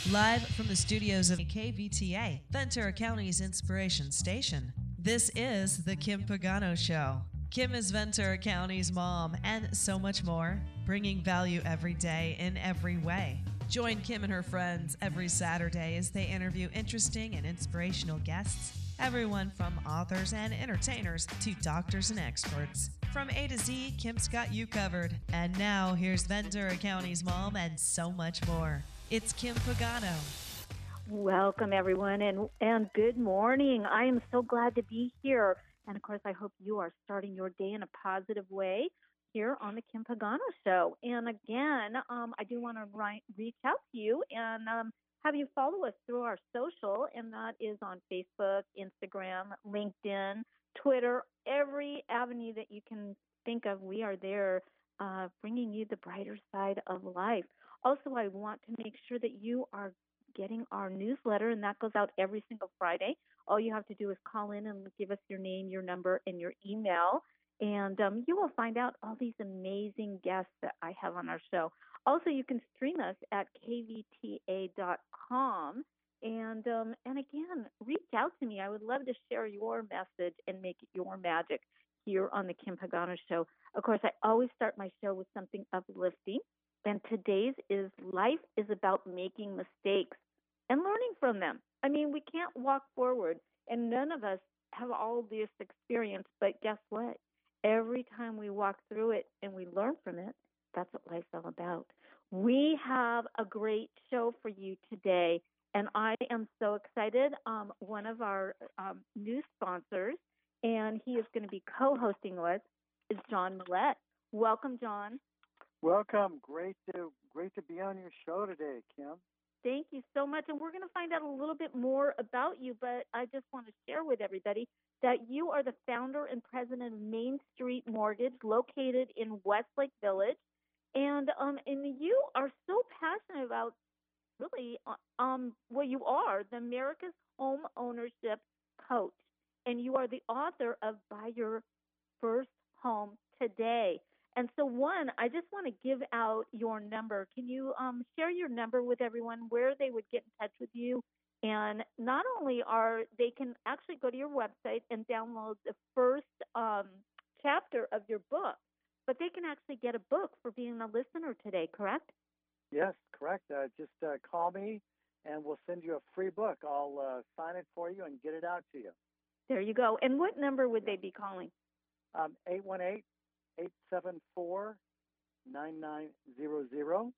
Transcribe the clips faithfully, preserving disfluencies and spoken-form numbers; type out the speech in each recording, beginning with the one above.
Live from the studios of K V T A, Ventura County's inspiration station. This is The Kim Pagano Show. Kim is Ventura County's mom and so much more, bringing value every day in every way. Join Kim and her friends every Saturday as they interview interesting and inspirational guests, everyone from authors and entertainers to doctors and experts. From A to Z, Kim's got you covered. And now, here's Ventura County's mom and so much more. It's Kim Pagano. Welcome, everyone, and, and good morning. I am so glad to be here. And, of course, I hope you are starting your day in a positive way here on the Kim Pagano Show. And, again, um, I do want to ri- reach out to you and um, have you follow us through our social, and that is on Facebook, Instagram, LinkedIn, Twitter, every avenue that you can think of. We are there uh, bringing you the brighter side of life. Also, I want to make sure that you are getting our newsletter, and that goes out every single Friday. All you have to do is call in and give us your name, your number, and your email, and um, you will find out all these amazing guests that I have on our show. Also, you can stream us at k v t a dot com, and um, and again, reach out to me. I would love to share your message and make it your magic here on the Kim Pagano Show. Of course, I always start my show with something uplifting. And today's is life is about making mistakes and learning from them. I mean, we can't walk forward, and none of us have all this experience, but guess what? Every time we walk through it and we learn from it, that's what life's all about. We have a great show for you today, and I am so excited. Um, one of our um, new sponsors, and he is going to be co-hosting with, is John Millette. Welcome, John. Welcome. Great to great to be on your show today, Kim. Thank you so much. And we're going to find out a little bit more about you, but I just want to share with everybody that you are the founder and president of Main Street Mortgage, located in Westlake Village. And um, and you are so passionate about really um well, you are the America's Home Ownership Coach, and you are the author of Buy Your First Home Today. And so, one, I just want to give out your number. Can you um, share your number with everyone, where they would get in touch with you? And not only are they can actually go to your website and download the first um, chapter of your book, but they can actually get a book for being a listener today, correct? Yes, correct. Uh, just uh, call me, and we'll send you a free book. I'll uh, sign it for you and get it out to you. There you go. And what number would they be calling? Um, eight one eight, eight seven four, nine nine zero zero.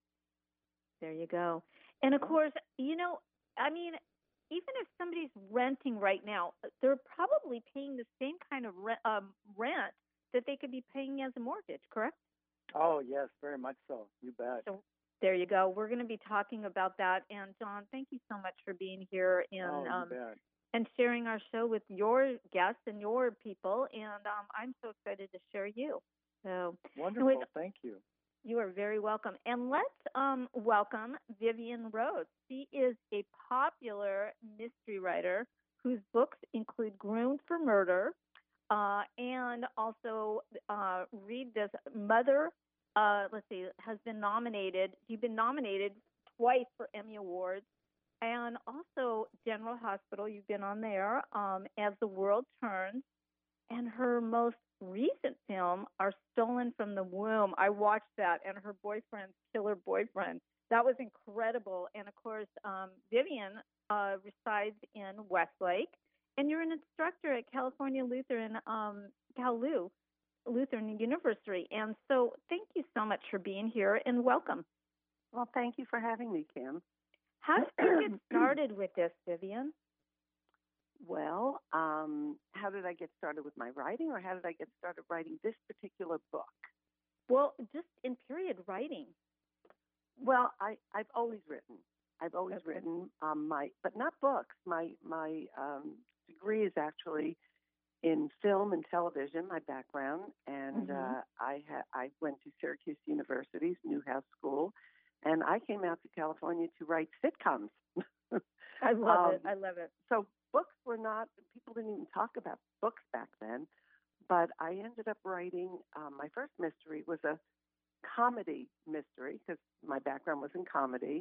There you go. And, of course, you know, I mean, even if somebody's renting right now, they're probably paying the same kind of rent, um, rent that they could be paying as a mortgage, correct? Oh, yes, very much so. You bet. So there you go. We're going to be talking about that. And, John, thank you so much for being here and oh, you um, bet. and sharing our show with your guests and your people. And um, I'm so excited to share you. So Wonderful. with, Thank you. You are very welcome. And let's um, welcome Vivian Rhodes. She is a popular mystery writer whose books include Groomed for Murder uh, and also uh, read this, Mother, uh, let's see, has been nominated. She's been nominated twice for Emmy Awards. And also General Hospital, you've been on there, um, As the World Turns. And her most recent film, Are Stolen from the Womb. I watched that, and her boyfriend's killer boyfriend. That was incredible. And, of course, um, Vivian uh, resides in Westlake, and you're an instructor at California Lutheran, um, Cal Lu, Lutheran University. And so thank you so much for being here, and welcome. Well, thank you for having me, Kim. How did you get started with this, Vivian? Well, um, how did I get started with my writing, or how did I get started writing this particular book? Well, just in period writing. Well, I, I've always written. I've always Okay. written um, my, but not books. My my um, degree is actually in film and television. My background, and Mm-hmm. uh, I ha- I went to Syracuse University's Newhouse School, and I came out to California to write sitcoms. I love um, it. I love it. So books were not, people didn't even talk about books back then, but I ended up writing, um, my first mystery was a comedy mystery because my background was in comedy,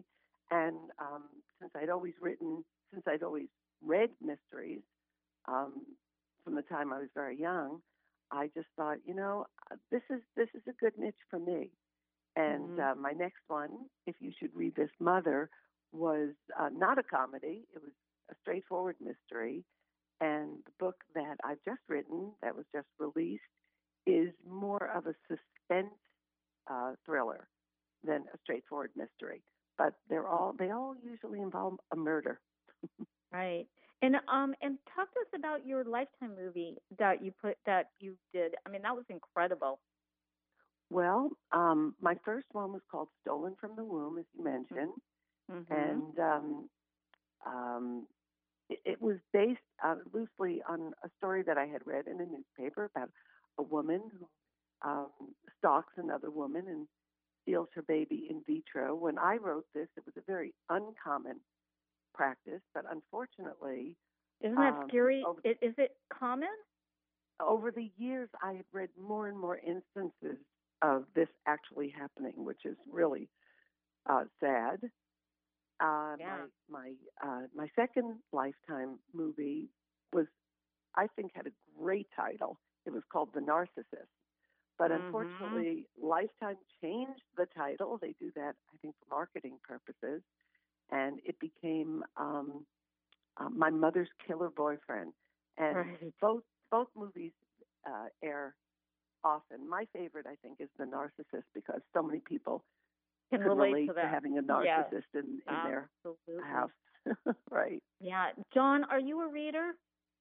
And um, since I'd always written, since I'd always read mysteries um, from the time I was very young, I just thought, you know, uh, this is this is a good niche for me. And Mhm. uh, my next one, If You Should Read This Mother, was uh, not a comedy. It was a straightforward mystery. And the book that I've just written, that was just released, is more of a suspense uh, thriller than a straightforward mystery. But they're all they all usually involve a murder. Right. And um and talk to us about your Lifetime movie that you put that you did. I mean, that was incredible. Well, um, my first one was called Stolen from the Womb, as you mentioned, Mm-hmm. and um, um, it, it was based uh, loosely on a story that I had read in a newspaper about a woman who um, stalks another woman and steals her baby in vitro. When I wrote this, it was a very uncommon practice, but unfortunately, Isn't that um, scary? over, Is, is it common? over the years, I had read more and more instances of this actually happening, which is really uh, sad. Uh, Yeah. My my uh, my second Lifetime movie was, I think, had a great title. It was called The Narcissist. But Mhm. unfortunately, Lifetime changed the title. They do that, I think, for marketing purposes, and it became um, uh, My Mother's Killer Boyfriend. And Right. both both movies uh, air often. My favorite, I think, is The Narcissist because so many people Can could relate relate to to that. having a Yes. narcissist in, in their Absolutely. house. Right. Yeah. John, are you a reader?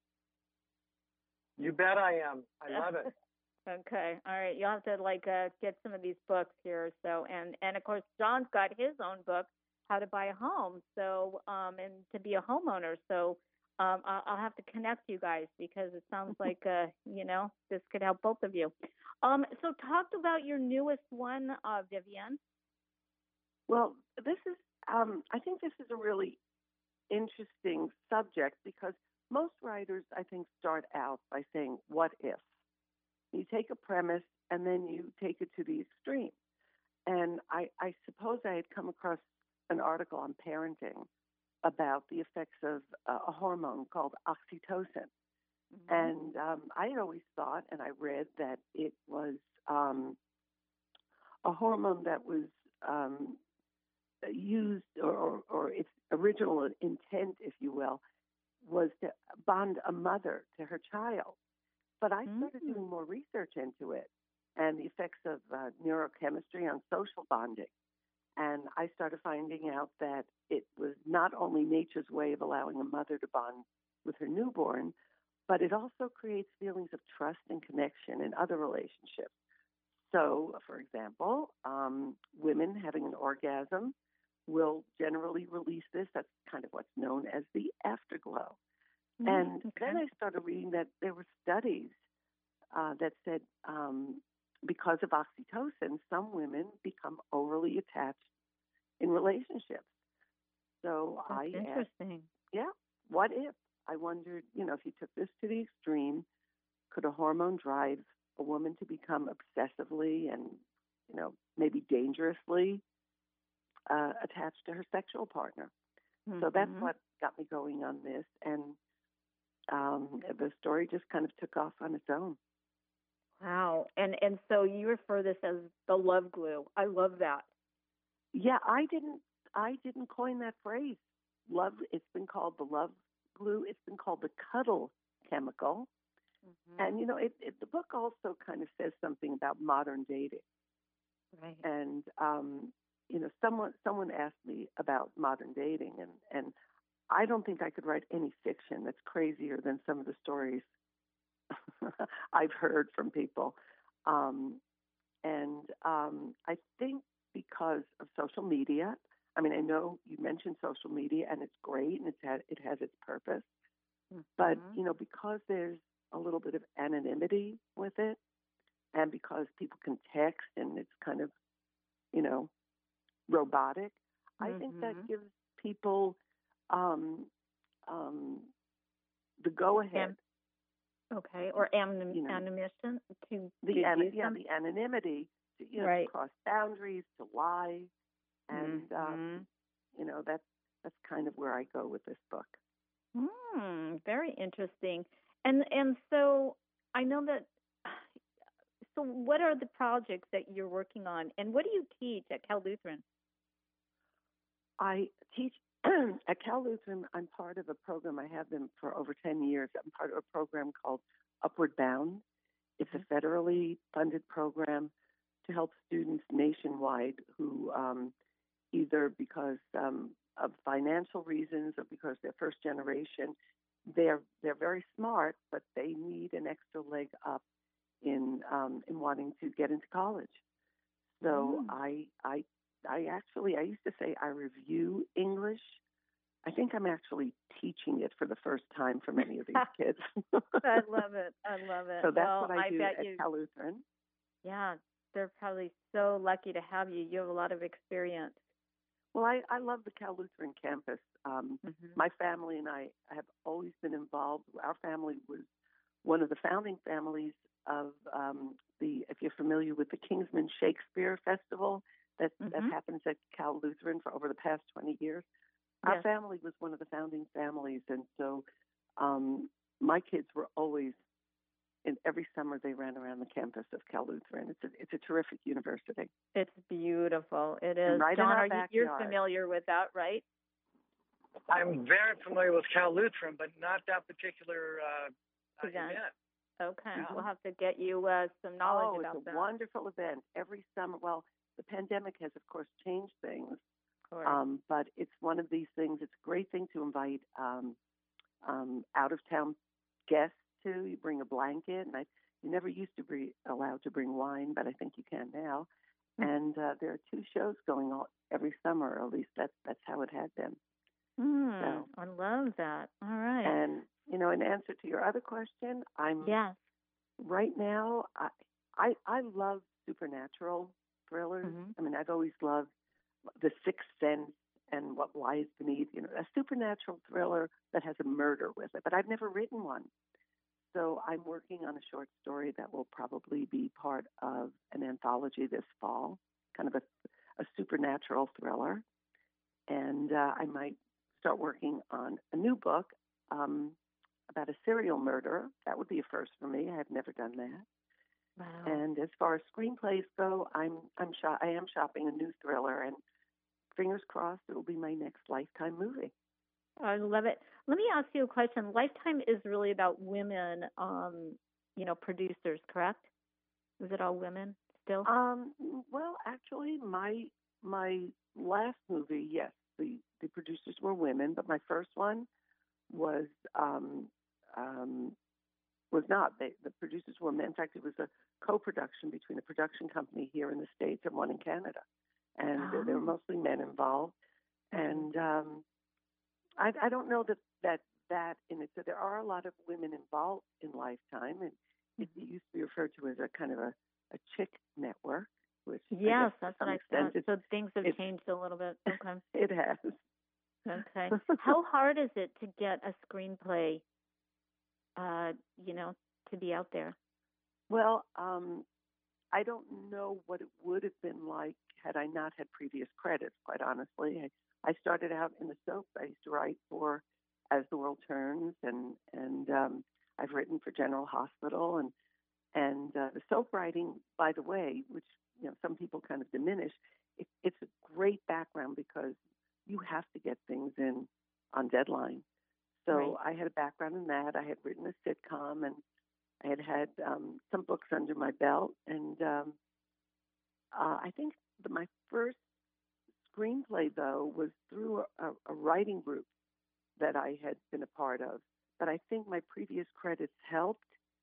You bet I am. I love it. Okay. All right. You'll have to like uh, get some of these books here. So and and of course John's got his own book, How to Buy a Home. So um and to be a homeowner. So um I'll, I'll have to connect you guys because it sounds like uh you know this could help both of you. Um. So talk about your newest one, uh, Vivian. Well, this is, um, I think this is a really interesting subject because most writers, I think, start out by saying, what if? You take a premise and then you take it to the extreme. And I, I suppose I had come across an article on parenting about the effects of uh, a hormone called oxytocin. Mm-hmm. And um, I had always thought, and I read that it was um, a hormone that was um, used, or, or, or its original intent, if you will, was to bond a mother to her child. But I started Mm-hmm. doing more research into it and the effects of uh, neurochemistry on social bonding. And I started finding out that it was not only nature's way of allowing a mother to bond with her newborn, but it also creates feelings of trust and connection in other relationships. So, for example, um, women having an orgasm will generally release this. That's kind of what's known as the afterglow. Mm, And okay. then I started reading that there were studies uh, that said um, because of oxytocin, some women become overly attached in relationships. So That's I asked, interesting. yeah, what if? I wondered, you know, if you took this to the extreme, could a hormone drive a woman to become obsessively and, you know, maybe dangerously uh, attached to her sexual partner? Mm-hmm. So that's what got me going on this. And um, the story just kind of took off on its own. Wow. And and so you refer this as the love glue. I love that. Yeah, I didn't I didn't coin that phrase. Love, it's been called the love glue. It's been called the cuddle chemical. Mm-hmm. And you know, it, it, the book also kind of says something about modern dating. Right. And um, you know, someone someone asked me about modern dating, and and I don't think I could write any fiction that's crazier than some of the stories I've heard from people. Um, and um, I think because of social media, I mean, I know you mentioned social media, and it's great, and it's had, it has its purpose. Mm-hmm. But you know, because there's a little bit of anonymity with it, and because people can text, and it's kind of, you know, robotic, I Mm-hmm. think that gives people um, um, the go-ahead. Okay, or anim- you know, animation to the to an- use yeah them? the anonymity to, you know, Right. to cross boundaries, to lie, and Mm-hmm. um, You know, that's that's kind of where I go with this book. Hmm, very interesting. And and so I know that. So what are the projects that you're working on, and what do you teach at Cal Lutheran? I teach at Cal Lutheran. I'm part of a program. I have been for over ten years. I'm part of a program called Upward Bound. It's a federally funded program to help students nationwide who um, either because um, of financial reasons or because they're first generation, they're they're very smart, but they need an extra leg up in um, in wanting to get into college. So Mm. I I I actually I used to say I review English. I think I'm actually teaching it for the first time for many of these kids. I love it. I love it. So that's well, what I, I do bet at you. Cal Lutheran. Yeah, they're probably so lucky to have you. You have a lot of experience. Well, I, I love the Cal Lutheran campus. Um, Mm-hmm. My family and I have always been involved. Our family was one of the founding families of um, the, if you're familiar with the Kingsman Shakespeare Festival that, Mm-hmm. that happens at Cal Lutheran for over the past twenty years. Our Yes. family was one of the founding families, and so um, my kids were always, in every summer they ran around the campus of Cal Lutheran. It's a, it's a terrific university. It's beautiful. It And is. right in John, our are you, you're backyard. familiar with that, right? I'm very familiar with Cal Lutheran, but not that particular uh, uh, Event. event. Okay. Yeah. We'll have to get you uh, some knowledge Oh, about it's a that. wonderful event every summer. Well, the pandemic has, of course, changed things, Of course. um, but it's one of these things. It's a great thing to invite um, um, out-of-town guests to. You bring a blanket, and I, you never used to be allowed to bring wine, but I think you can now. Mm. And uh, there are two shows going on every summer, or at least that's that's how it had been. Mm, So, I love that. All right. and you know, in answer to your other question, I'm Yes. right now. I I, I love supernatural thrillers. Mhm. I mean, I've always loved The Sixth Sense and What Lies Beneath. You know, a supernatural thriller that has a murder with it. But I've never written one, so I'm working on a short story that will probably be part of an anthology this fall, kind of a a supernatural thriller. And uh, I might start working on a new book um, about a serial murderer. That would be a first for me. I have never done that. Wow. And as far as screenplays go, I'm I'm shop- I am shopping a new thriller, and fingers crossed it will be my next Lifetime movie. I love it. Let me ask you a question. Lifetime is really about women, um, you know, producers, correct? Is it all women still? Um, well, actually, my my last movie, yes, the the producers were women, but my first one was um, um, was not. They, the producers were men. In fact, it was a co-production between a production company here in the States and one in Canada, and Oh. there were mostly men involved. And um, I, I don't know that that that in it. So there are a lot of women involved in Lifetime, and it Mhm. used to be referred to as a kind of a, a chick network, which I Yes, guess to that's some what I extent thought. it, So things have it- changed a little bit. Okay. it has. Okay. How hard is it to get a screenplay, uh, you know, to be out there? Well, um, I don't know what it would have been like had I not had previous credits, quite honestly. I, I started out in the soaps. I used to write for As the World Turns, and, and um, I've written for General Hospital. And, and uh, the soap writing, by the way, which you know some people kind of diminish, it, it's a great background because you have to get things in on deadline. So Right. I had a background in that. I had written a sitcom, and I had had um, some books under my belt, and um, uh, I think the, my first screenplay, though, was through a, a writing group that I had been a part of. But I think my previous credits helped.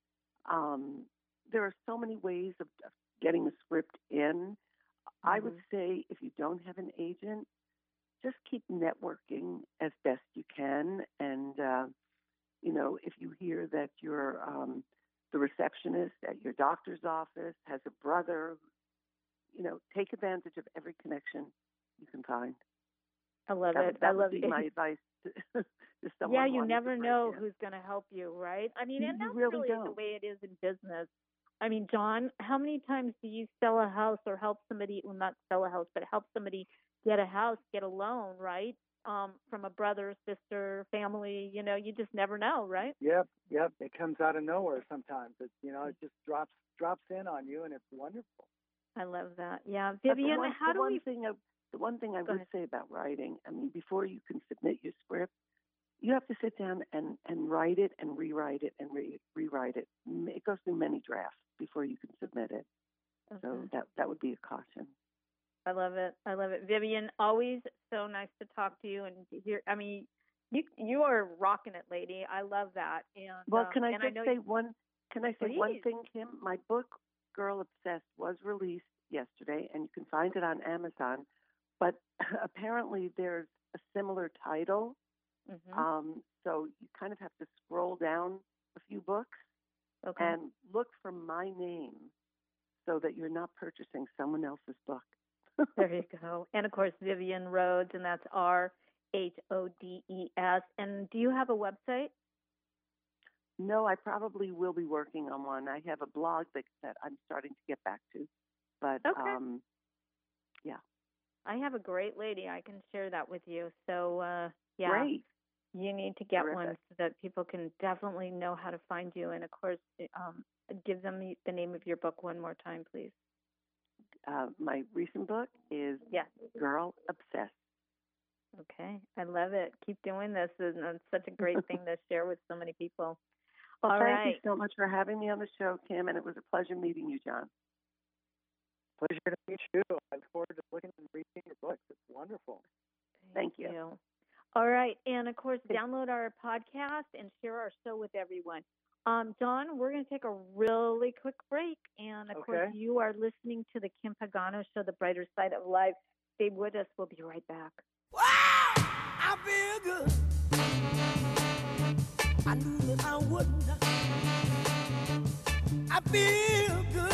Um, there are so many ways of, of getting a script in. Mm-hmm. I would say if you don't have an agent, just keep networking as best you can. And, uh, you know, if you hear that your um, the receptionist at your doctor's office has a brother, you know, take advantage of every connection you can find. I love that, it. That I would love be it. my advice to, to someone. Yeah, you wanting never to break know in. who's going to help you, right? I mean, You- and you that's really really the don't. way it is in business. I mean, John, how many times do you sell a house or help somebody, well, not sell a house, but help somebody get a house, get a loan, right? Um, from a brother, sister, family, you know, you just never know, right? Yep, yep. It comes out of nowhere sometimes. It, you know, it just drops drops in on you, and it's wonderful. I love that. Yeah, But Vivian, the one, how the do one we? thing I, the one thing I Go would ahead. say about writing, I mean, before you can submit your script, you have to sit down and, and write it and rewrite it and re- rewrite it. It goes through many drafts before you can submit it. Okay. So that that would be a caution. I love it. I love it, Vivian. Always so nice to talk to you and to hear. I mean, you you are rocking it, lady. I love that. And Well, um, can I and just I say you, one? Can I say one Please. thing, Kim? My book, Girl Obsessed, was released yesterday, and you can find it on Amazon. But apparently, there's a similar title, Mhm. um, so you kind of have to scroll down a few books Okay. and look for my name, so that you're not purchasing someone else's book. There you go. And of course, Vivian Rhodes, and that's R H O D E S. And do you have a website? No, I probably will be working on one. I have a blog that, that I'm starting to get back to, but Okay. um, yeah, I have a great lady. I can share that with you. So, uh, yeah, great. you need to get Terrific. one so that people can definitely know how to find you. And of course, um, give them the name of your book one more time, please. Uh, my recent book is Yes. Girl Obsessed. Okay. I love it. Keep doing this. And it's such a great thing to share with so many people. Well, All thank right. you so much for having me on the show, Kim, and it was a pleasure meeting you, John. Pleasure to meet you. I look forward to looking and reading your books. It's wonderful. Thank you. All right. And of course, download our podcast and share our show with everyone. Um, Dawn, we're going to take a really quick break. And of course, Okay. you are listening to the Kim Pagano Show, The Brighter Side of Life. Stay with us. We'll be right back. Wow, I feel good. I knew that I wouldn't. I feel good.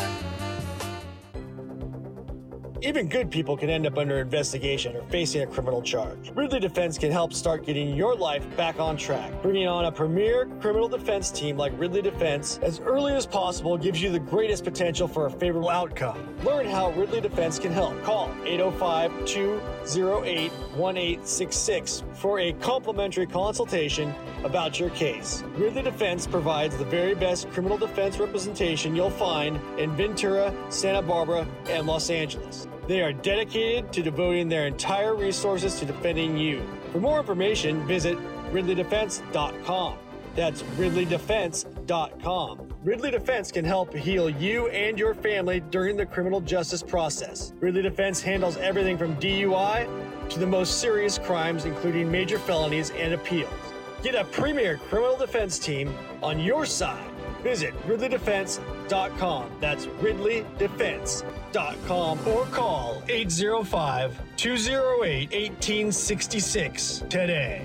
Even good people can end up under investigation or facing a criminal charge. Ridley Defense can help start getting your life back on track. Bringing on a premier criminal defense team like Ridley Defense as early as possible gives you the greatest potential for a favorable outcome. Learn how Ridley Defense can help. Call eight oh five, two oh eight, one eight six six for a complimentary consultation about your case. Ridley Defense provides the very best criminal defense representation you'll find in Ventura, Santa Barbara, and Los Angeles. They are dedicated to devoting their entire resources to defending you. For more information, visit ridley defense dot com. That's ridley defense dot com. Ridley Defense can help heal you and your family during the criminal justice process. Ridley Defense handles everything from D U I to the most serious crimes, including major felonies and appeals. Get a premier criminal defense team on your side. Visit ridley defense dot com. That's ridley defense dot com or call eight oh five, two oh eight, one eight six six today.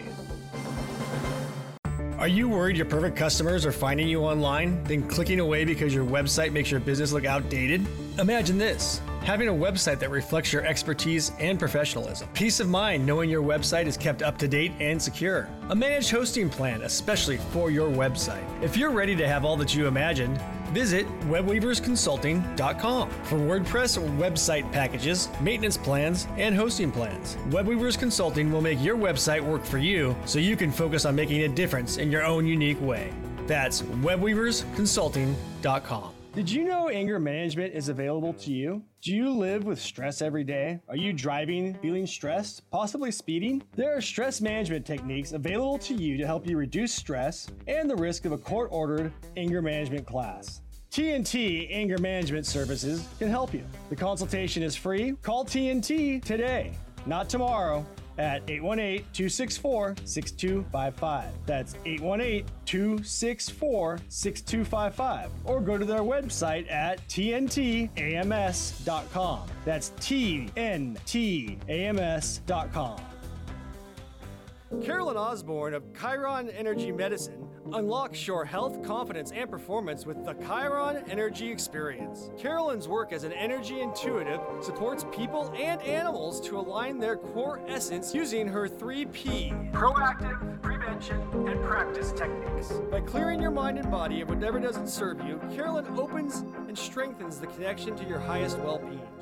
Are you worried your perfect customers are finding you online, then clicking away because your website makes your business look outdated? Imagine this. Having a website that reflects your expertise and professionalism. Peace of mind knowing your website is kept up to date and secure. A managed hosting plan, especially for your website. If you're ready to have all that you imagined, visit web weavers consulting dot com for WordPress website packages, maintenance plans, and hosting plans. WebWeavers Consulting will make your website work for you so you can focus on making a difference in your own unique way. That's web weavers consulting dot com. Did you know anger management is available to you? Do you live with stress every day? Are you driving, feeling stressed, possibly speeding? There are stress management techniques available to you to help you reduce stress and the risk of a court-ordered anger management class. T N T Anger Management Services can help you. The consultation is free. Call T N T today, not tomorrow, at eight one eight, two six four, six two five five. That's eight one eight, two six four, six two five five. Or go to their website at T N T A M S dot com. That's T N T A M S dot com. Carolyn Osborne of Chiron Energy Medicine unlocks your health, confidence, and performance with the Chiron Energy Experience. Carolyn's work as an energy intuitive supports people and animals to align their core essence using her three P: proactive, prevention, and practice techniques. By clearing your mind and body of whatever doesn't serve you, Carolyn opens and strengthens the connection to your highest well-being.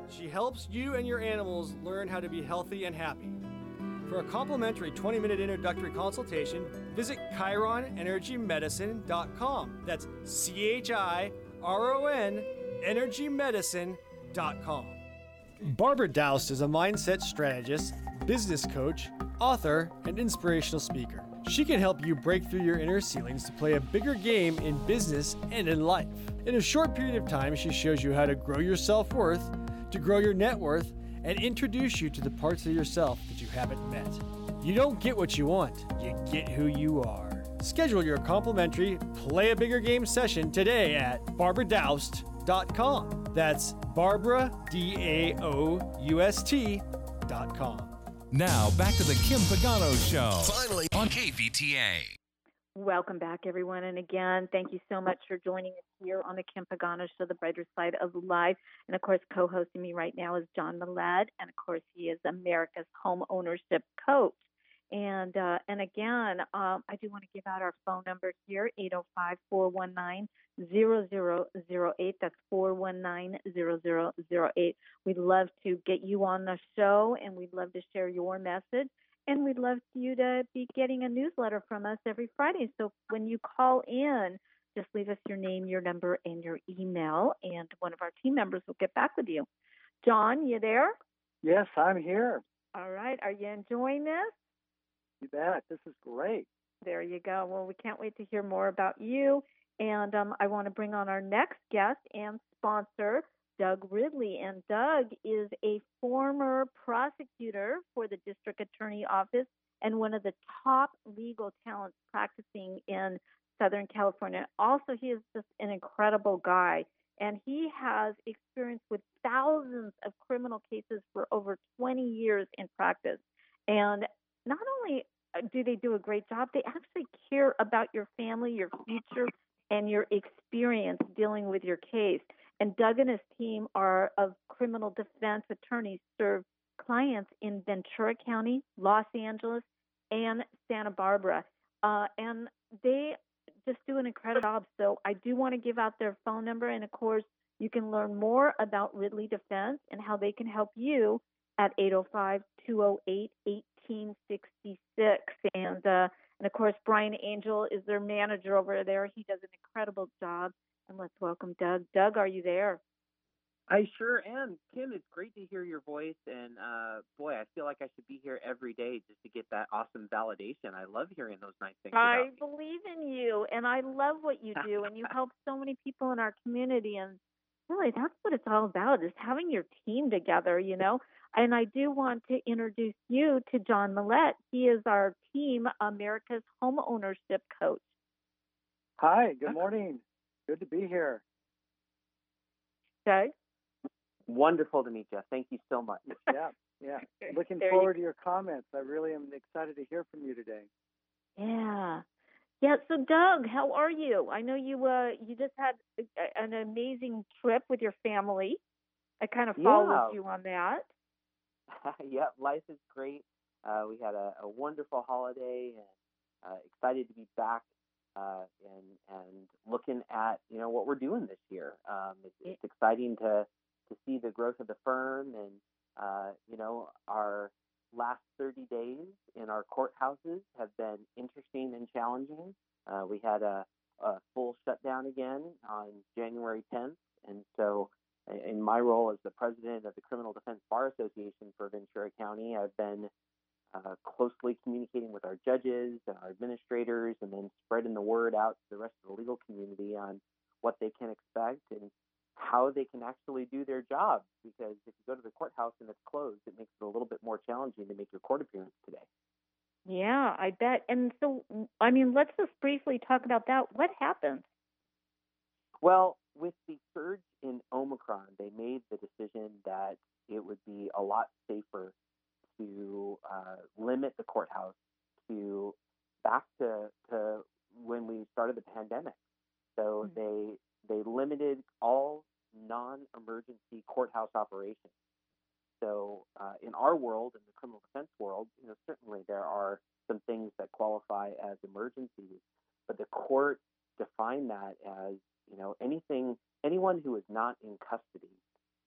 She helps you and your animals learn how to be healthy and happy. For a complimentary twenty minute introductory consultation, visit chiron energy medicine dot com. That's C H I R O N energy medicine dot com. Barbara Doust is a mindset strategist, business coach, author, and inspirational speaker. She can help you break through your inner ceilings to play a bigger game in business and in life. In a short period of time, she shows you how to grow your self-worth, to grow your net worth, and introduce you to the parts of yourself that you haven't met. You don't get what you want, you get who you are. Schedule your complimentary Play a Bigger Game session today at barbara doust dot com. That's Barbara, D A O U S T dot com. Now, back to the Kim Pagano Show. Finally on K V T A. Welcome back, everyone. And again, thank you so much for joining us here on the Kim Pagano Show, the brighter side of life. And of course, co-hosting me right now is John Millett. And of course, he is America's home ownership coach. And uh, and again, um, I do want to give out our phone number here, eight oh five, four one nine, zero zero zero eight. That's four one nine, zero zero zero eight. We'd love to get you on the show, and we'd love to share your message. And we'd love you to be getting a newsletter from us every Friday. So when you call in, just leave us your name, your number, and your email, and one of our team members will get back with you. John, you there? Yes, I'm here. All right. Are you enjoying this? You bet. This is great. There you go. Well, we can't wait to hear more about you. And um, I want to bring on our next guest and sponsor, Doug Ridley. And Doug is a former prosecutor for the district attorney office and one of the top legal talents practicing in Southern California. Also, he is just an incredible guy. And he has experience with thousands of criminal cases for over twenty years in practice. And not only do they do a great job, they actually care about your family, your future, and your experience dealing with your case. And Doug and his team are of criminal defense attorneys, serve clients in Ventura County, Los Angeles, and Santa Barbara. Uh, and they just do an incredible job. So I do want to give out their phone number. And, of course, you can learn more about Ridley Defense and how they can help you at eight oh five, two oh eight, eighteen sixty-six. And, uh, and, of course, Brian Angel is their manager over there. He does an incredible job. And let's welcome Doug. Doug, are you there? I sure am. Kim, it's great to hear your voice. And, uh, boy, I feel like I should be here every day just to get that awesome validation. I love hearing those nice things I about me. believe in you, and I love what you do, and you help so many people in our community. And really, that's what it's all about, is having your team together, you know. And I do want to introduce you to John Millett. He is our team, America's home ownership coach. Hi, good morning. Good to be here. Doug? Wonderful to meet you. Thank you so much. Yeah, yeah. Looking There forward you- to your comments. I really am excited to hear from you today. Yeah. Yeah, so Doug, how are you? I know you uh you just had a, an amazing trip with your family. I kind of followed Yeah. you on that. Yeah, life is great. Uh, we had a, a wonderful holiday, and uh, excited to be back uh, and and looking at you know what we're doing this year. Um, it's, it's exciting to to see the growth of the firm, and uh, you know our last thirty days in our courthouses have been interesting and challenging. Uh, we had a, a full shutdown again on January tenth, and so in my role as the president of the Criminal Defense Bar Association for Ventura County, I've been uh, closely communicating with our judges and our administrators, and then spreading the word out to the rest of the legal community on what they can expect and how they can actually do their job. Because if you go to the courthouse and it's closed, it makes it a little bit more challenging to make your court appearance today. Yeah, I bet. And so, I mean, let's just briefly talk about that. What happened? Well, with the surge in Omicron, they made the decision that it would be a lot safer to uh, limit the courthouse to back to, to when we started the pandemic. So mm-hmm. they they limited all non-emergency courthouse operations. So uh, in our world, in the criminal defense world, you know, certainly there are some things that qualify as emergencies, but the court defined that as, you know, anything, anyone who is not in custody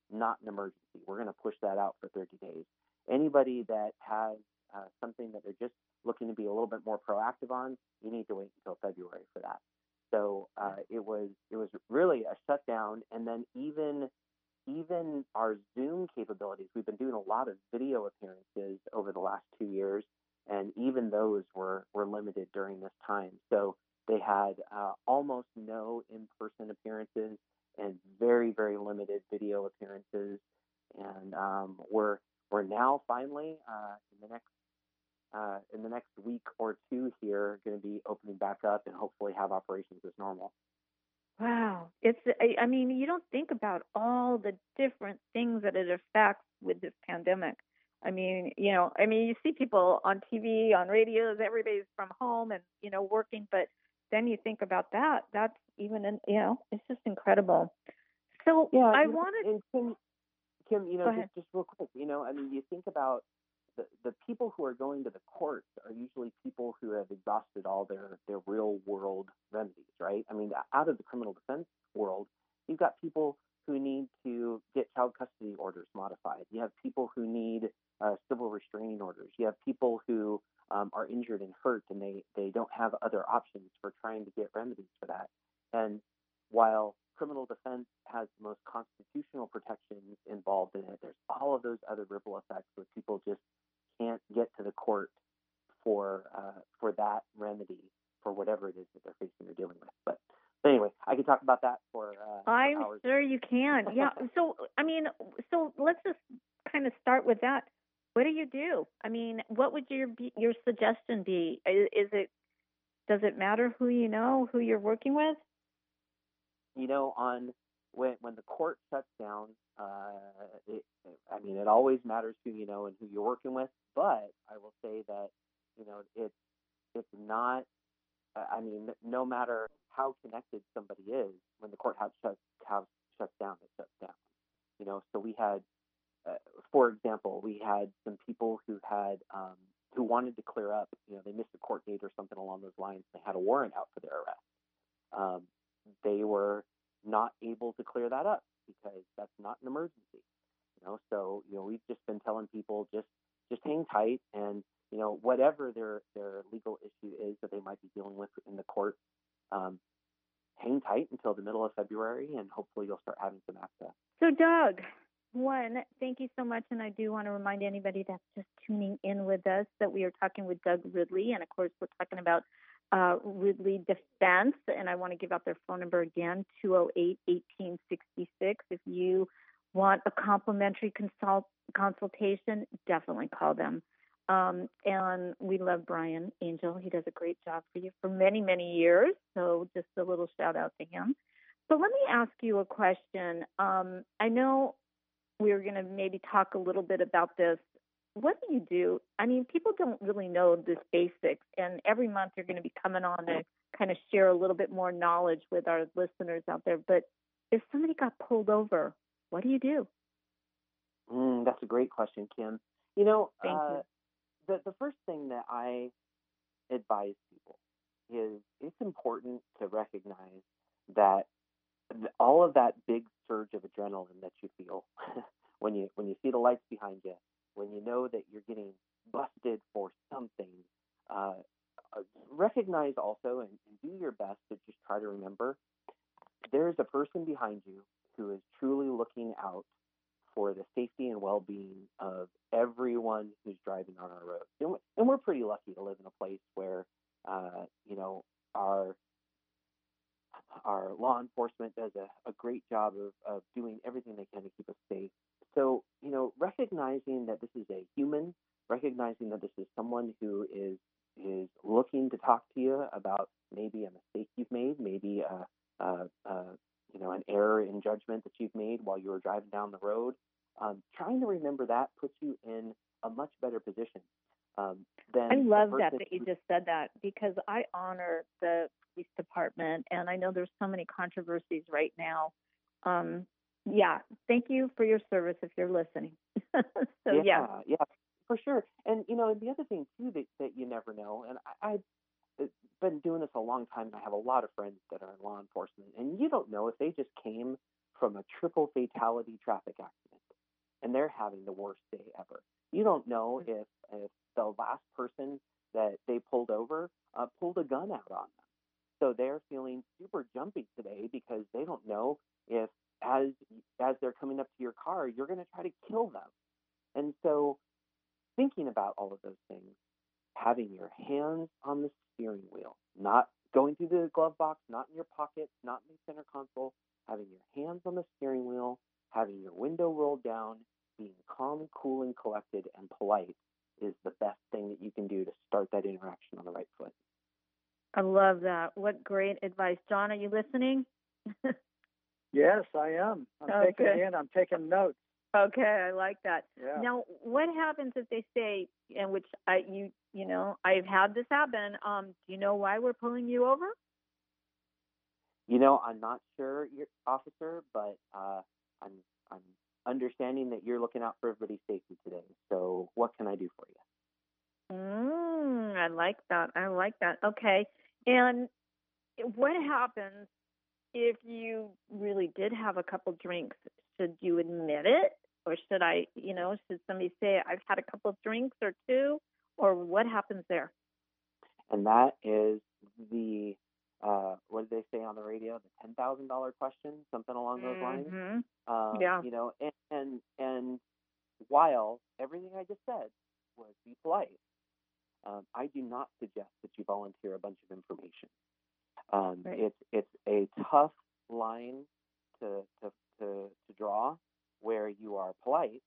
not an emergency. We're going to push that out for thirty days. Anybody that has uh, something that they're just looking to be a little bit more proactive on, you need to wait until February for that. So uh, it was it was really a shutdown, and then even even our Zoom capabilities. We've been doing a lot of video appearances over the last two years, and even those were were limited during this time. So they had uh, almost no in-person appearances and very very limited video appearances, and um, we're we're now finally uh, in the next. Uh, in the next week or two here, going to be opening back up and hopefully have operations as normal. Wow. It's, I, I mean, you don't think about all the different things that it affects with this pandemic. I mean, you know, I mean, you see people on T V, on radios, everybody's from home and, you know, working, but then you think about that, that's even, in, you know, it's just incredible. So yeah, I you know, wanted... and Kim, Kim, you know, Go just, ahead. just real quick, you know, I mean, you think about The, the people who are going to the courts are usually people who have exhausted all their, their real world remedies, right? I mean, out of the criminal defense world, you've got people who need to get child custody orders modified. You have people who need uh, civil restraining orders. You have people who um, are injured and hurt, and they, they don't have other options for trying to get remedies for that. And while criminal defense has the most constitutional protections involved in it, there's all of those other ripple effects where people just can't get to the court for uh, for that remedy for whatever it is that they're facing or dealing with. But, but anyway, I can talk about that for uh, I'm hours. sure you can. Yeah. So, I mean, so let's just kind of start with that. What do you do? I mean, what would your be, your suggestion be? Is, is it does it matter who you know, who you're working with? You know, on when when the court shuts down, uh, it, I mean, it always matters who you know and who you're working with. But I will say that, you know, it's it's not. I mean, no matter how connected somebody is, when the courthouse shuts house shuts down, it shuts down. You know, so we had, uh, for example, we had some people who had um, who wanted to clear up. You know, they missed a court date or something along those lines. They had a warrant out for their arrest. Um, they were not able to clear that up because that's not an emergency. You know, so you know we've just been telling people just just hang tight, and you know whatever their their legal issue is that they might be dealing with in the court, um, hang tight until the middle of February, and hopefully you'll start having some access. So Doug, one, thank you so much, and I do want to remind anybody that's just tuning in with us that we are talking with Doug Ridley, and of course we're talking about uh, Ridley Defense, and I want to give out their phone number again, two oh eight, eighteen sixty-six. If you want a complimentary consult consultation, definitely call them. Um, and we love Brian Angel. He does a great job for you for many, many years. So just a little shout out to him. So let me ask you a question. Um, I know we're going to maybe talk a little bit about this. What do you do? I mean, people don't really know this basics. And every month you're going to be coming on to kind of share a little bit more knowledge with our listeners out there. But if somebody got pulled over, what do you do? Mm, that's a great question, Kim. You know, Thank uh, you. the the first thing that I advise people is it's important to recognize that th- all of that big surge of adrenaline that you feel when you when you see the lights behind you, when you know that you're getting busted for something, uh, uh, recognize also and, and do your best to just try to remember there's a person behind you who is truly looking out for the safety and well-being of everyone who's driving on our roads. And we're, and we're pretty lucky to live in a place where, uh, you know, our our law enforcement does a, a great job of, of doing everything they can to keep us safe. So, you know, recognizing that this is a human, recognizing that this is someone who is is looking to talk to you about maybe a mistake you've made, maybe a, a, a you know, an error in judgment that you've made while you were driving down the road. Um, trying to remember that puts you in a much better position. Um, than I love the that person that you who- just said that, because I honor the police department, and I know there's so many controversies right now. Um, yeah, thank you for your service if you're listening. so yeah, yeah. yeah, for sure. And you know, the other thing too that, that you never know, and I, I've been doing this a long time, and I have a lot of friends that are in law enforcement, and you don't know if they just came from a triple fatality traffic accident, and they're having the worst day ever. You don't know if, if the last person that they pulled over uh, pulled a gun out on them. So they're feeling super jumpy today because they don't know if as as they're coming up to your car, you're going to try to kill them. And so thinking about all of those things, having your hands on the steering wheel, not going through the glove box, not in your pocket, not in the center console, having your hands on the steering wheel, having your window rolled down, being calm, cool, and collected and polite is the best thing that you can do to start that interaction on the right foot. I love that. What great advice. John, are you listening? Yes, I am. I'm Okay. taking it in. I'm taking notes. Okay, I like that. Yeah. Now, what happens if they say, and which I you you know I've had this happen. Um, do you know why we're pulling you over? You know, I'm not sure, your officer, but uh, I'm I'm understanding that you're looking out for everybody's safety today. So, what can I do for you? Mm, I like that. I like that. Okay, and what happens if you really did have a couple drinks? Should you admit it, or should I, you know, should somebody say I've had a couple of drinks or two, or what happens there? And that is the uh, what did they say on the radio? The ten thousand dollar question, something along those lines. Mm-hmm. Um, Yeah. You know, and, and and while everything I just said was be polite, um, I do not suggest that you volunteer a bunch of information. Um, Right. It's it's a tough line to to to, to draw where you are polite,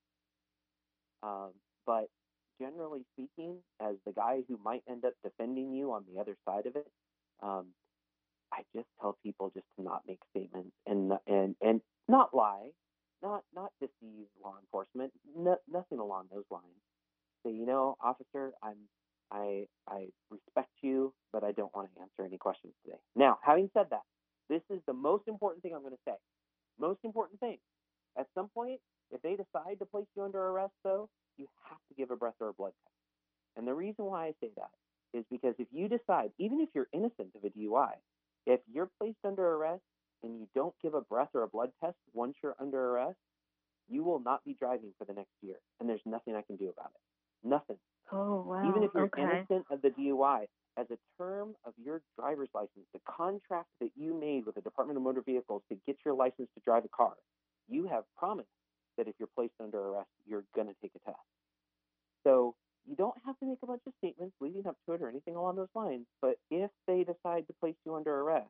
um, but generally speaking, as the guy who might end up defending you on the other side of it, um, I just tell people just to not make statements and and and not lie, not not deceive law enforcement, no, nothing along those lines. Say, you know, officer, I'm I I respect you, but I don't want to answer any questions today. Now, having said that, this is the most important thing I'm going to say. Most important thing. At some point, if they decide to place you under arrest, though, you have to give a breath or a blood test. And the reason why I say that is because if you decide, even if you're innocent of a D U I, if you're placed under arrest and you don't give a breath or a blood test once you're under arrest, you will not be driving for the next year. And there's nothing I can do about it. Nothing. Oh, wow. Even if you're okay. innocent of the D U I, as a term of your driver's license, the contract that you made with the Department of Motor Vehicles to get your license to drive a car, you have promised that if you're placed under arrest, you're going to take a test. So you don't have to make a bunch of statements leading up to it or anything along those lines. But if they decide to place you under arrest,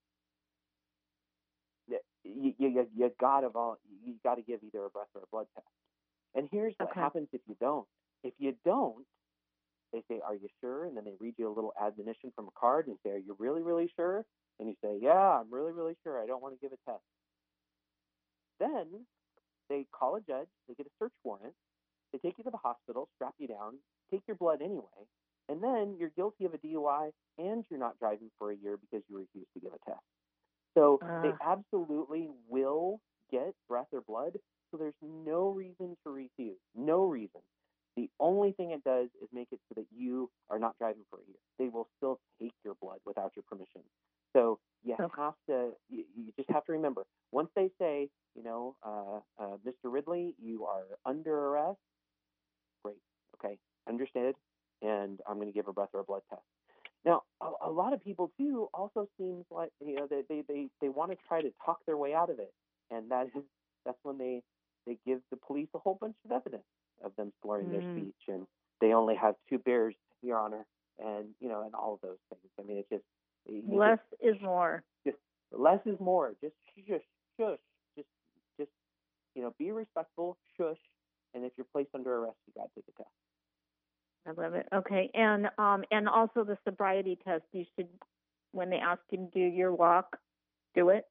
you you, you gotta you gotta give either a breath or a blood test. And here's what Okay. happens if you don't. If you don't, they say, "Are you sure?" And then they read you a little admonition from a card and say, "Are you really, really sure?" And you say, "Yeah, I'm really, really sure. I don't want to give a test." Then they call a judge. They get a search warrant. They take you to the hospital, strap you down, take your blood anyway, and then you're guilty of a D U I and you're not driving for a year because you refused to give a test. So Uh. they absolutely will get breath or blood, so there's no reason to refuse. No reason. The only thing it does is make it so that you are not driving for a year. They will still take your blood without your permission. So you Okay. have to, you, you just have to remember, once they say, you know, uh, uh, Mister Ridley, you are under arrest, great, okay, understood, and I'm going to give a breath or a blood test. Now, a, a lot of people, too, also seems like, you know, they, they, they, they want to try to talk their way out of it, and that is, that's when they, they give the police a whole bunch of evidence of them slurring Mm. their speech, and they only have two beers, Your Honor, and, you know, and all of those things. I mean, it's just... you Less just, is more. Just less is more. Just shush, shush. Just, just, you know, be respectful, shush, and if you're placed under arrest, you got to take a test. I love it. Okay, and um, and also the sobriety test. You should, when they ask you to do your walk, do it.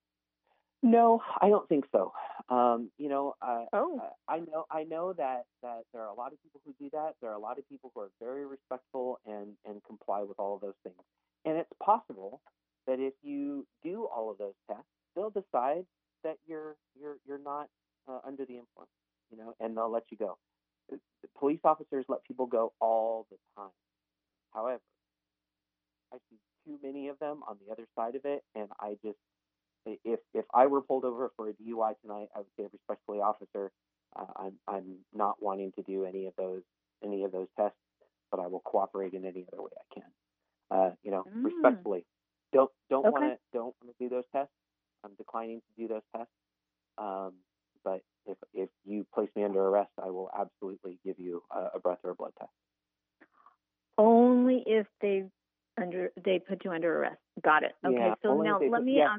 No, I don't think so. Um, you know, uh, Oh. uh, I know, I know that, that there are a lot of people who do that. There are a lot of people who are very respectful and, and comply with all of those things. And it's possible that if you do all of those tests, they'll decide that you're you're you're not uh, under the influence, you know, and they'll let you go. The police officers let people go all the time. However, I see too many of them on the other side of it, and I just if if I were pulled over for a D U I tonight, I would say respectfully, officer, uh, I'm I'm not wanting to do any of those any of those tests, but I will cooperate in any other way I can. Uh, you know, Mm. respectfully, don't don't Okay. want to don't want to do those tests. I'm declining to do those tests. Um, but if if you place me under arrest, I will absolutely give you a, a breath or a blood test. Only if they under they put you under arrest. Got it. Okay. Yeah, So only if now they let put- me yeah. ask.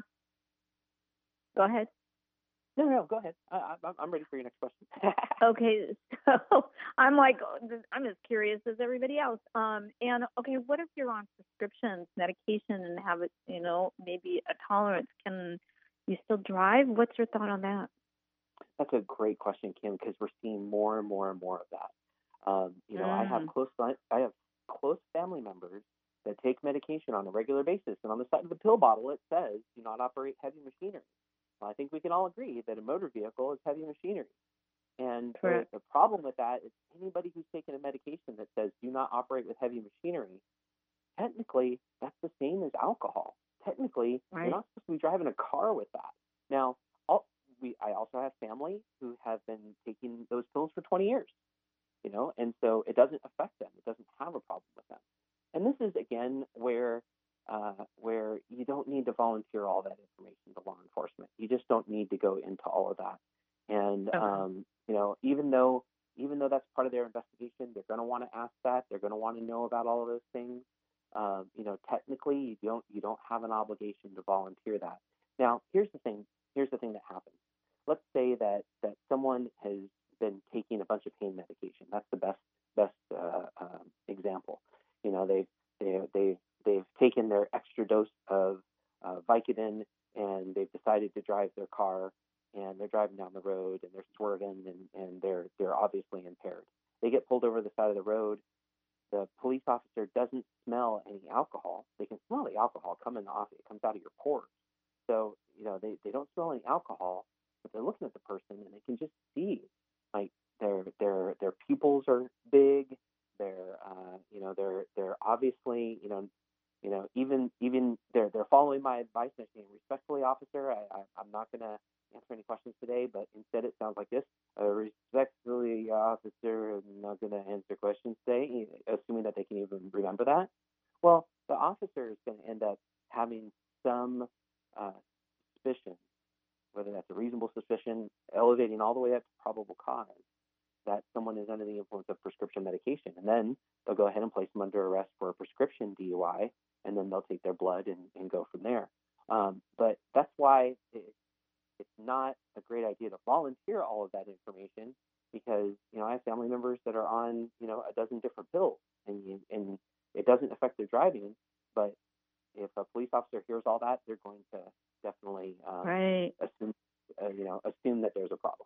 Go ahead. No, no, go ahead. I, I, I'm ready for your next question. Okay, so I'm like, I'm as curious as everybody else. Um, and okay, what if you're on prescriptions, medication, and have it, you know, maybe a tolerance? Can you still drive? What's your thought on that? That's a great question, Kim, because we're seeing more and more and more of that. Um, you know, I have Mm. close I have close family members that take medication on a regular basis, and on the side of the pill bottle it says, "Do not operate heavy machinery." Well, I think we can all agree that a motor vehicle is heavy machinery. And the, Correct. the problem with that is anybody who's taken a medication that says "do not operate with heavy machinery," technically that's the same as alcohol. Technically, Right. you're not supposed to be driving a car with that. Now, I'll, we I also have family who have been taking those pills for twenty years. You know, and so it doesn't affect them. It doesn't have a problem with them. And this is again where uh, where you don't need to volunteer all that information to law enforcement. You just don't need to go into all of that. And Okay. um, you know, even though even though that's part of their investigation, they're going to want to ask that. They're going to want to know about all of those things. Um, you know, technically, you don't you don't have an obligation to volunteer that. Now, here's the thing. Here's the thing that happens. Let's say that that someone has been taking a bunch of pain medication. That's the best best uh, uh, example. You know, they've they they they've taken their extra dose of uh, Vicodin, and they've decided to drive their car, and they're driving down the road, and they're swerving, and, and they're they're obviously impaired. They get pulled over the side of the road. The police officer doesn't smell any alcohol. They can smell the alcohol coming off. It comes out of your pores. So you know they, they don't smell any alcohol, but they're looking at the person, and they can just see like their their their pupils are big. They're uh, you know they're they're obviously you know you know even even they're they're following my advice. And saying respectfully, officer, I, I I'm not going to answer any questions today, but instead it sounds like this: uh, respectfully, officer, I'm not going to answer questions today, assuming that they can even remember that. Well, the officer is going to end up having some uh, suspicion, whether that's a reasonable suspicion, elevating all the way up to probable cause, that someone is under the influence of prescription medication. And then they'll go ahead and place them under arrest for a prescription D U I, and then they'll take their blood and, and go from there. Um, but that's why it, it's not a great idea to volunteer all of that information, because, you know, I have family members that are on, you know, a dozen different pills, and, you, and it doesn't affect their driving, but if a police officer hears all that, they're going to definitely um, Right. assume, uh, you know, assume that there's a problem.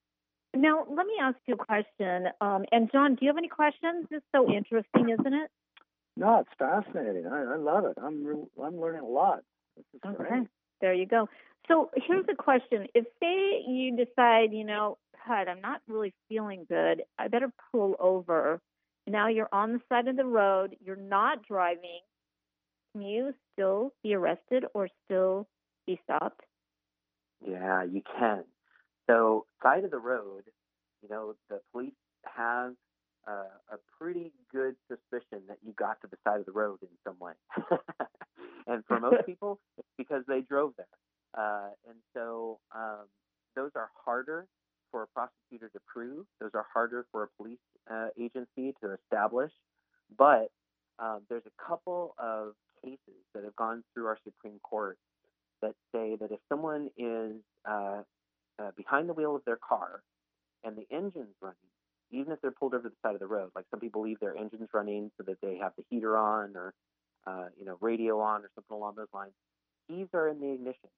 Now, let me ask you a question. Um, and John, do you have any questions? It's so interesting, isn't it? No, it's fascinating. I, I love it. I'm re- I'm learning a lot. This is Okay. great. There you go. So here's a question. If say you decide, you know, God, I'm not really feeling good, I better pull over. Now you're on the side of the road, you're not driving, can you still be arrested or still be stopped? Yeah, you can. So, side of the road, you know, the police have uh, a pretty good suspicion that you got to the side of the road in some way. And for most people, it's because they drove there. Uh, and so um, those are harder for a prosecutor to prove. Those are harder for a police uh, agency to establish. But um, there's a couple of cases that have gone through our Supreme Court that say that if someone is uh, uh, behind the wheel of their car and the engine's running, even if they're pulled over the side of the road, like some people leave their engines running so that they have the heater on or uh, you know radio on or something along those lines, keys are in the ignition.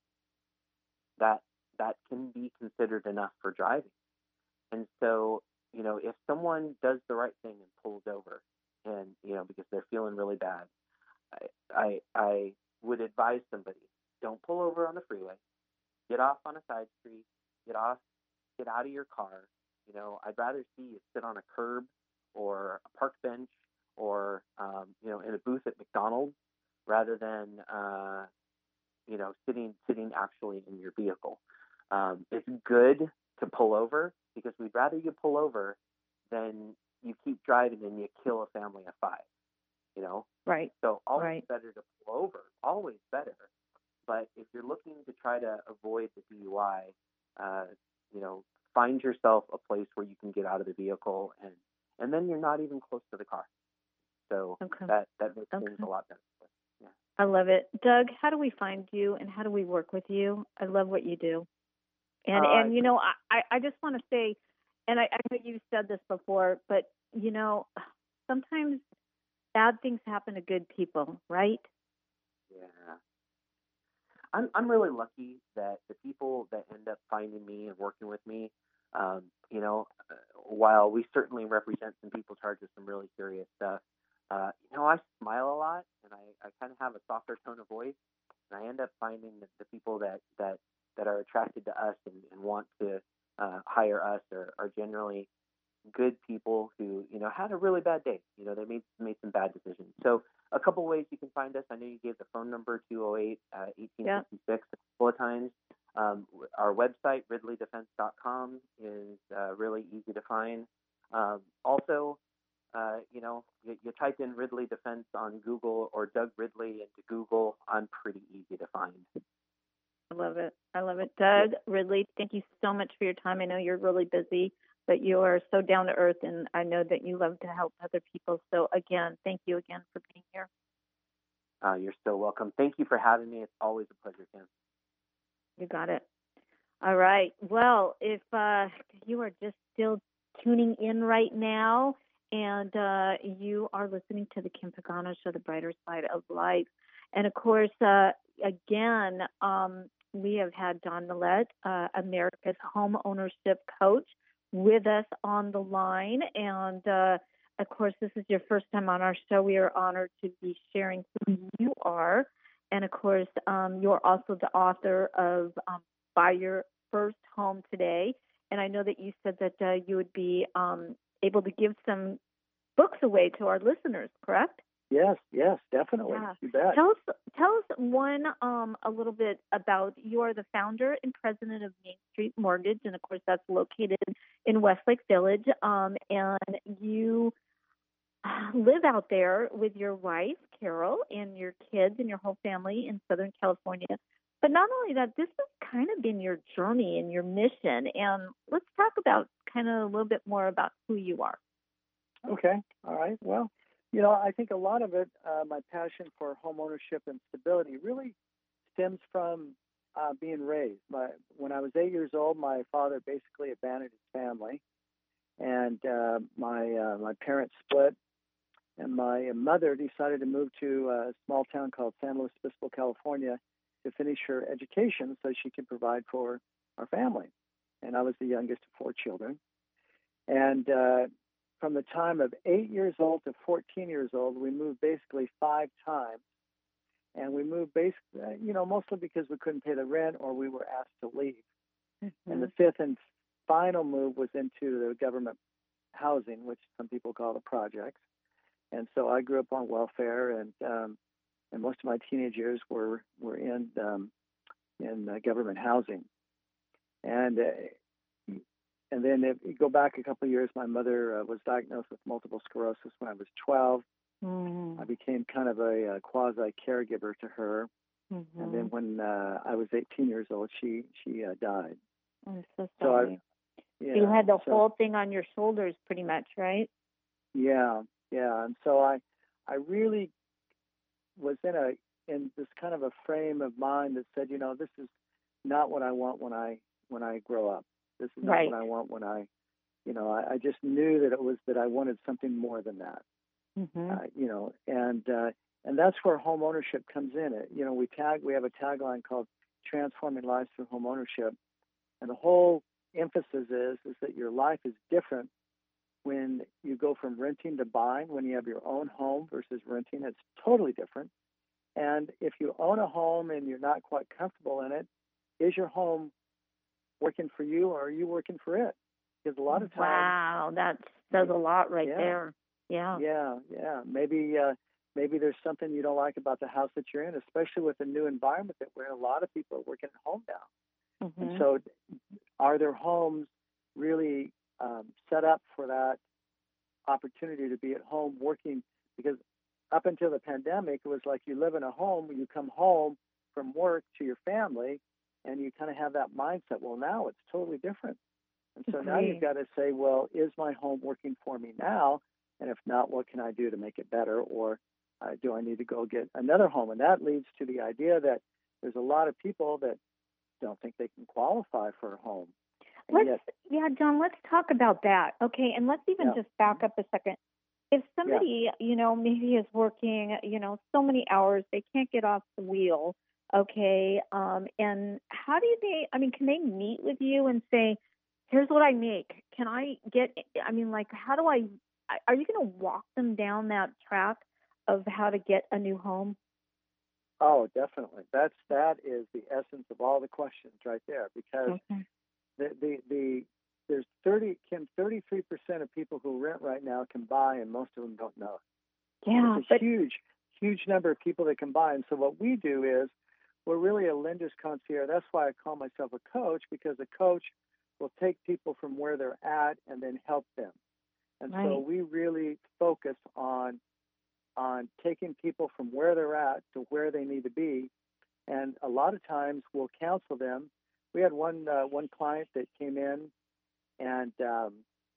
That that can be considered enough for driving. And so, you know, if someone does the right thing and pulls over, and you know because they're feeling really bad, I I, I would advise somebody, don't pull over on the freeway. Get off on a side street. Get off. Get out of your car. You know, I'd rather see you sit on a curb or a park bench or um, you know in a booth at McDonald's rather than uh, you know, sitting sitting actually in your vehicle. Um, it's good to pull over because we'd rather you pull over than you keep driving and you kill a family of five. You know, Right. so always Right. better to pull over, always better. But if you're looking to try to avoid the D U I, uh, you know, find yourself a place where you can get out of the vehicle, and and then you're not even close to the car. So Okay. that that makes Okay. things a lot better. Yeah. I love it. Doug, how do we find you and how do we work with you? I love what you do. And Uh, and you know, I, I I just want to say, and I, I know you've said this before, but you know, sometimes bad things happen to good people, right? Yeah. I'm I'm really lucky that the people that end up finding me and working with me, um, you know, uh, while we certainly represent some people charged with some really serious stuff, uh, you know, I smile a lot and I, I kind of have a softer tone of voice, and I end up finding that the people that that that are attracted to us and, and want to uh, hire us are, are generally good people who, you know, had a really bad day. You know, they made made some bad decisions. So a couple ways you can find us. I know you gave the phone number two oh eight, eighteen fifty-six a couple of times. Um, our website, ridley defense dot com, is uh, really easy to find. Um, also, uh, you know, you, you type in Ridley Defense on Google or Doug Ridley into Google. I'm pretty easy to find. I love it. I love it. Doug Ridley, thank you so much for your time. I know you're really busy, but you are so down to earth, and I know that you love to help other people. So again, thank you again for being here. Uh, you're so welcome. Thank you for having me. It's always a pleasure, Kim. You got it. All right. Well, if uh, you are just still tuning in right now and uh, you are listening to the Kim Pagano Show, The Brighter Side of Life. And of course, uh, again, um, we have had Don Millett, uh, America's home ownership coach, with us on the line. And uh, of course, this is your first time on our show. We are honored to be sharing who you are. And of course, um, you're also the author of um, Buy Your First Home Today. And I know that you said that uh, you would be um, able to give some books away to our listeners, correct? Yes, yes, definitely. Yeah. You bet. Tell us, tell us one um, a little bit about. You are the founder and president of Main Street Mortgage, and of course that's located in Westlake Village. Um, and you live out there with your wife Carol and your kids and your whole family in Southern California. But not only that, this has kind of been your journey and your mission. And let's talk about kind of a little bit more about who you are. Okay. All right. Well, you know, I think a lot of it, uh, my passion for home ownership and stability really stems from uh, being raised. My, when I was eight years old, my father basically abandoned his family, and uh, my uh, my parents split, and my mother decided to move to a small town called San Luis Obispo, California, to finish her education so she could provide for our family. And I was the youngest of four children. And uh, from the time of eight years old to fourteen years old, we moved basically five times. And we moved basically, you know, mostly because we couldn't pay the rent or we were asked to leave. Mm-hmm. And the fifth and final move was into the government housing, which some people call the projects. And so I grew up on welfare, and um, and most of my teenage years were were in um, in uh, government housing. And uh, and then if you go back a couple of years, my mother uh, was diagnosed with multiple sclerosis when I was twelve. Mm-hmm. I became kind of a, a quasi caregiver to her. Mm-hmm. And then when uh, I was eighteen years old, she she uh, died. I'm so sorry. So, I, yeah, so you had the so, whole thing on your shoulders, pretty much, right? Yeah, yeah. And so I I really was in a in this kind of a frame of mind that said, you know, this is not what I want when I when I grow up. This is not right. what I want when I, you know, I, I just knew that it was that I wanted something more than that. Mm-hmm. Uh, you know, and uh, and that's where home ownership comes in. It, you know, we tag we have a tagline called "Transforming Lives Through Home Ownership," and the whole emphasis is is that your life is different when you go from renting to buying. When you have your own home versus renting, it's totally different. And if you own a home and you're not quite comfortable in it, is your home working for you, or are you working for it? Because a lot of times, wow, that says a lot right yeah, there. Yeah, yeah, yeah. Maybe uh, maybe there's something you don't like about the house that you're in, especially with the new environment that we're in. A lot of people are working at home now. Mm-hmm. And so are their homes really um, set up for that opportunity to be at home working? Because up until the pandemic, it was like you live in a home, you come home from work to your family, and you kind of have that mindset. Well, now it's totally different. And so now you've got to say, well, is my home working for me now? And if not, what can I do to make it better? Or uh, do I need to go get another home? And that leads to the idea that there's a lot of people that don't think they can qualify for a home. And let's, yet, yeah, John, let's talk about that. Okay, and let's even yeah. just back up a second. If somebody, yeah. you know, maybe is working, you know, so many hours, they can't get off the wheel, okay, um, and how do they, I mean, can they meet with you and say, here's what I make. Can I get, I mean, like, how do I, are you going to walk them down that track of how to get a new home? Oh, definitely. That's, that is the essence of all the questions right there, because okay. the, the, the, there's thirty, Kim, thirty-three percent of people who rent right now can buy, and most of them don't know. Yeah. It's a but... huge, huge number of people that can buy. And so what we do is we're really a lender's concierge. That's why I call myself a coach, because a coach will take people from where they're at and then help them. And right. so we really focus on on taking people from where they're at to where they need to be. And a lot of times we'll counsel them. We had one uh, one client that came in, and um,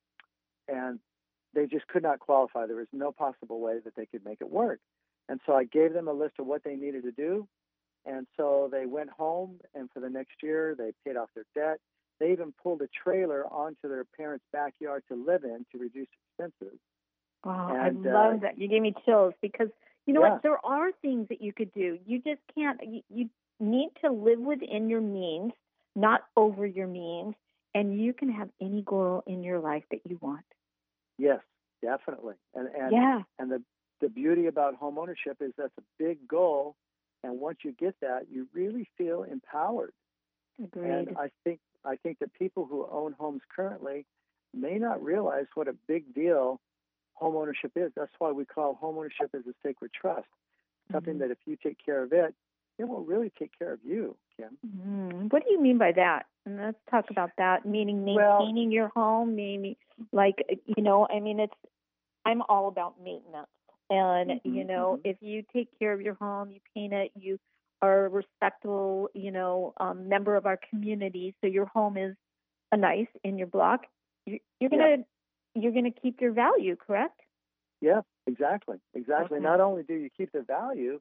and they just could not qualify. There was no possible way that they could make it work. And so I gave them a list of what they needed to do. And so they went home, and for the next year, they paid off their debt. They even pulled a trailer onto their parents' backyard to live in to reduce expenses. Wow, and, I love uh, that. You gave me chills, because you know yeah. what? There are things that you could do. You just can't. You, you need to live within your means, not over your means, and you can have any goal in your life that you want. Yes, definitely. And and yeah. and the the beauty about home ownership is that's a big goal, and once you get that, you really feel empowered. Agreed. And I think I think that people who own homes currently may not realize what a big deal home ownership is. That's why we call home ownership as a sacred trust. Something mm-hmm. that if you take care of it, it will really take care of you, Kim. Mm-hmm. What do you mean by that? And let's talk about that. Meaning maintaining well, your home, maybe like, you know, I mean, it's, I'm all about maintenance. And, mm-hmm, you know, mm-hmm. if you take care of your home, you paint it, you are a respectable, you know, um, member of our community, so your home is a nice in your block, you're, you're going to, yeah. you're going to keep your value, correct? Yeah, exactly. Exactly. Okay. Not only do you keep the value,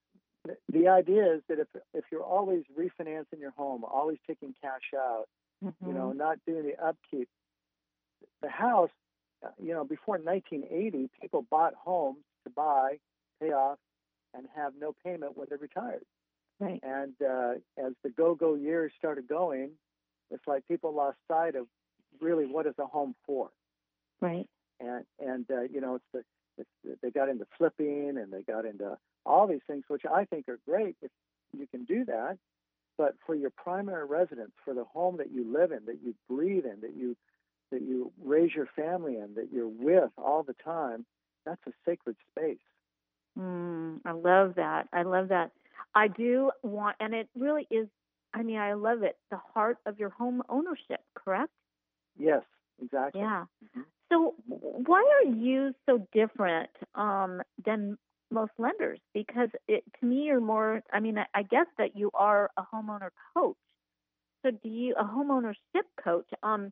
the idea is that if if you're always refinancing your home, always taking cash out, mm-hmm. you know, not doing the upkeep, the house, you know, before nineteen eighty, people bought homes to buy, pay off, and have no payment when they're retired. Right. And uh, as the go-go years started going, it's like people lost sight of really what is a home for. Right. And and uh, you know, it's the it's, they got into flipping, and they got into all these things, which I think are great if you can do that. But for your primary residence, for the home that you live in, that you breathe in, that you that you raise your family in, that you're with all the time, that's a sacred space. Mm, I love that. I love that. I do want, and it really is, I mean, I love it, the heart of your home ownership, correct? Yes, exactly. Yeah. Mm-hmm. So why are you so different um, than most lenders? Because it, to me, you're more, I mean, I, I guess that you are a homeowner coach. So do you, a homeownership coach, um,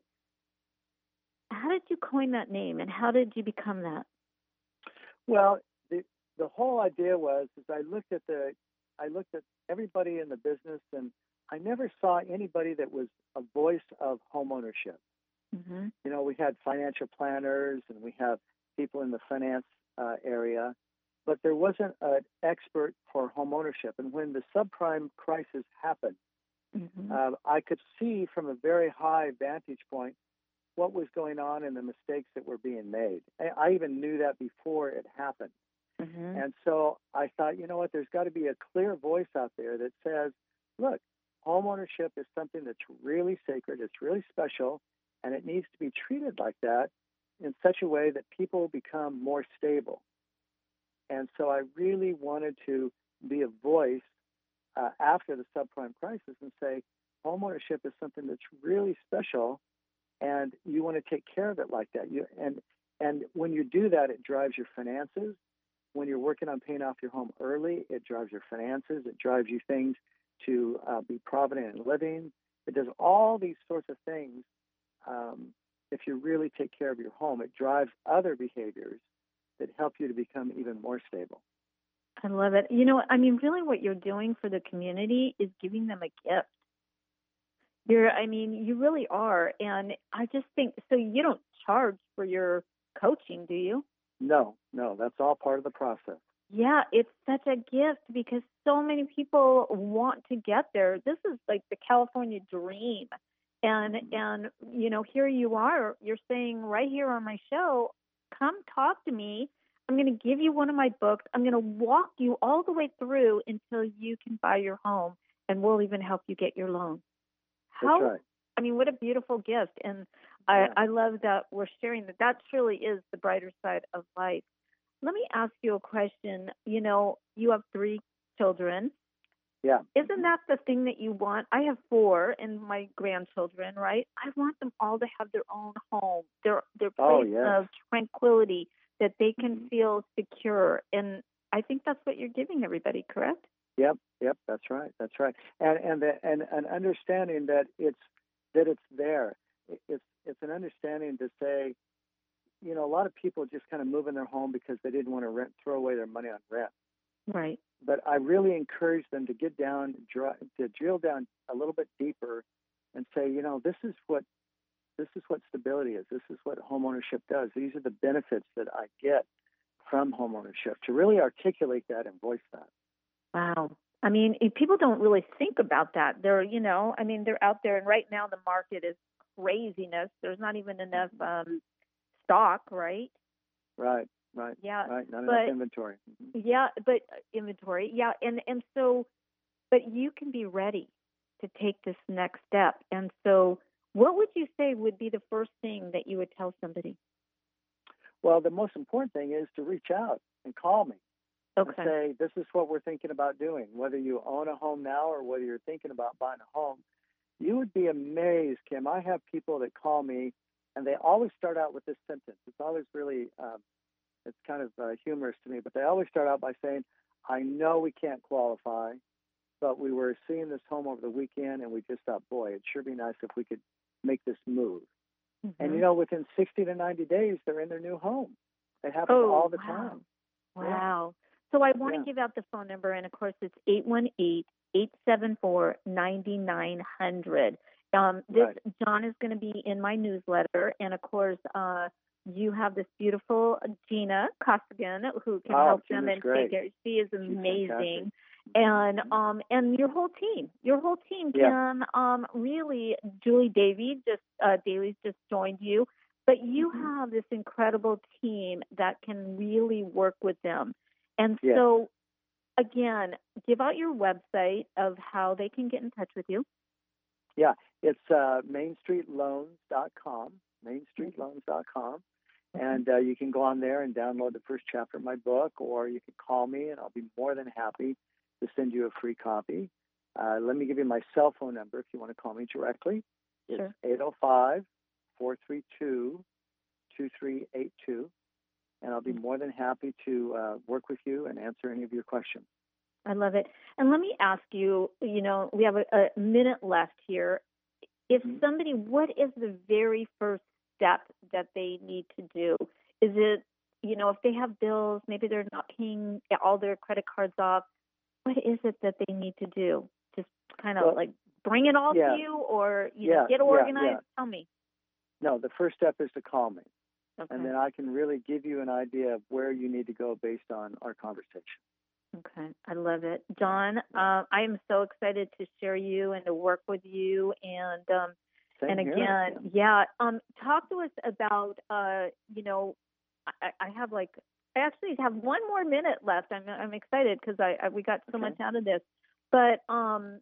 how did you coin that name, and how did you become that? Well, the the whole idea was, is I looked at the, I looked at everybody in the business, and I never saw anybody that was a voice of homeownership. Mm-hmm. You know, we had financial planners, and we have people in the finance uh, area, but there wasn't an expert for homeownership. And when the subprime crisis happened, mm-hmm. uh, I could see from a very high vantage point what was going on and the mistakes that were being made. I, I even knew that before it happened. Mm-hmm. And so I thought, you know what, there's got to be a clear voice out there that says, look, homeownership is something that's really sacred, it's really special, and it needs to be treated like that in such a way that people become more stable. And so I really wanted to be a voice uh, after the subprime crisis and say, homeownership is something that's really special, and you want to take care of it like that. You, and and when you do that, it drives your finances. When you're working on paying off your home early, it drives your finances. It drives you things to uh, be provident in living. It does all these sorts of things. Um, if you really take care of your home, it drives other behaviors that help you to become even more stable. I love it. You know, I mean, really what you're doing for the community is giving them a gift. You're, I mean, you really are. And I just think, so you don't charge for your coaching, do you? No, no, that's all part of the process. Yeah, it's such a gift because so many people want to get there. This is like the California dream. And, and you know, here you are, you're saying right here on my show, come talk to me. I'm going to give you one of my books. I'm going to walk you all the way through until you can buy your home, and we'll even help you get your loan. How, That's right. I mean, what a beautiful gift. And Yeah. I, I love that we're sharing that. That truly is the brighter side of life. Let me ask you a question. You know, you have three children. Yeah. Isn't that the thing that you want? I have four and my grandchildren, right? I want them all to have their own home, their their place Oh, yes. of tranquility, that they can Mhm. feel secure. And I think that's what you're giving everybody, correct? Yep, yep, that's right, that's right. And and the, and an understanding that it's that it's there. It's it's an understanding to say, you know, a lot of people just kind of move in their home because they didn't want to rent, throw away their money on rent. Right. But I really encourage them to get down, dr- to drill down a little bit deeper, and say, you know, this is what this is what stability is. This is what homeownership does. These are the benefits that I get from homeownership. To really articulate that and voice that. Wow. I mean, if people don't really think about that. They're, you know, I mean, they're out there, and right now the market is craziness. There's not even enough um, stock, right? Right, right. Yeah. Right, not but, enough inventory. Mm-hmm. Yeah, but uh, inventory, yeah, and and so, but you can be ready to take this next step. And so, what would you say would be the first thing that you would tell somebody? Well, the most important thing is to reach out and call me. Okay. And say, this is what we're thinking about doing. Whether you own a home now or whether you're thinking about buying a home, you would be amazed, Kim. I have people that call me, and they always start out with this sentence. It's always really, um, it's kind of uh, humorous to me, but they always start out by saying, I know we can't qualify, but we were seeing this home over the weekend, and we just thought, boy, it'd sure be nice if we could make this move. Mm-hmm. And, you know, within sixty to ninety days, they're in their new home. It happens oh, all the wow. time. Wow. Yeah. So I want yeah. to give out the phone number, and of course it's eight one eight, eight seven four, nine nine zero zero. Um, this right. John is going to be in my newsletter, and of course uh, you have this beautiful Gina Costigan who can oh, help Gina's them and great. take it. She is amazing. She's and um, and your whole team, your whole team yeah. can um, really. Julie Davy just uh, Daly's just joined you, but you mm-hmm. have this incredible team that can really work with them. And yes. so, again, give out your website of how they can get in touch with you. Yeah, it's uh, main street loans dot com, main street loans dot com. And uh, you can go on there and download the first chapter of my book, or you can call me, and I'll be more than happy to send you a free copy. Uh, let me give you my cell phone number if you want to call me directly. It's sure. eight oh five, four three two, two three eight two. And I'll be more than happy to uh, work with you and answer any of your questions. I love it. And let me ask you, you know, we have a, a minute left here. If mm-hmm. somebody, what is the very first step that they need to do? Is it, you know, if they have bills, maybe they're not paying all their credit cards off, what is it that they need to do? Just kind of well, like bring it all yeah. to you, or, you yeah, know, get organized? Yeah, yeah. Tell me. No, the first step is to call me. Okay. And then I can really give you an idea of where you need to go based on our conversation. Okay. I love it. John, uh, I am so excited to share you and to work with you. And um, Same and here. again, yeah, um, talk to us about, uh, you know, I, I have like, I actually have one more minute left. I'm I'm excited because I, I we got so okay. much out of this. But um,